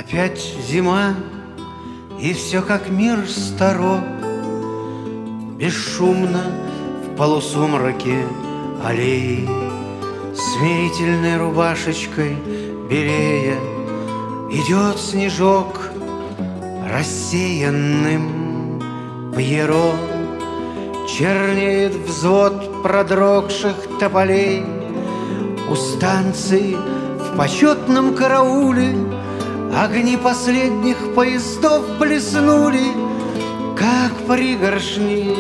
Опять зима, и все как мир старо. Бесшумно в полусумраке аллеи, смирительной рубашечкой белея, идет снежок рассеянным пьеро. Чернеет взвод продрогших тополей. У станции в почетном карауле огни последних поездов блеснули, как пригоршни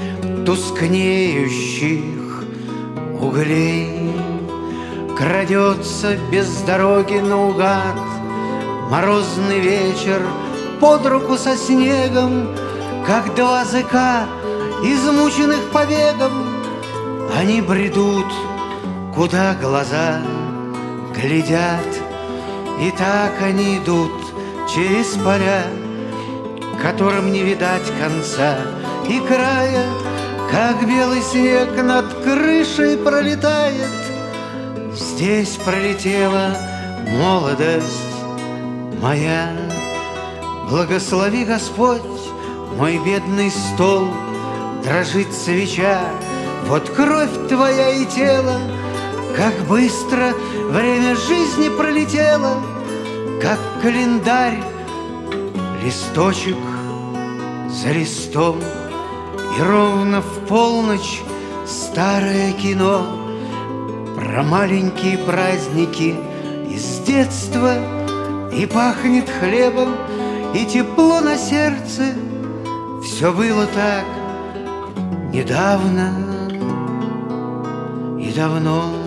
тускнеющих углей. Крадется без дороги наугад морозный вечер под руку со снегом, как два зыка, измученных побегом. Они бредут, куда глаза глядят, и так они идут через поля, которым не видать конца и края, как белый снег над крышей пролетает. Здесь пролетела молодость моя. Благослови, Господь, мой бедный стол. Дрожит свеча, вот кровь твоя и тело. Как быстро время жизни пролетело, как календарь, листочек за листом. И ровно в полночь старое кино про маленькие праздники из детства. И пахнет хлебом, и тепло на сердце. Все было так недавно и давно.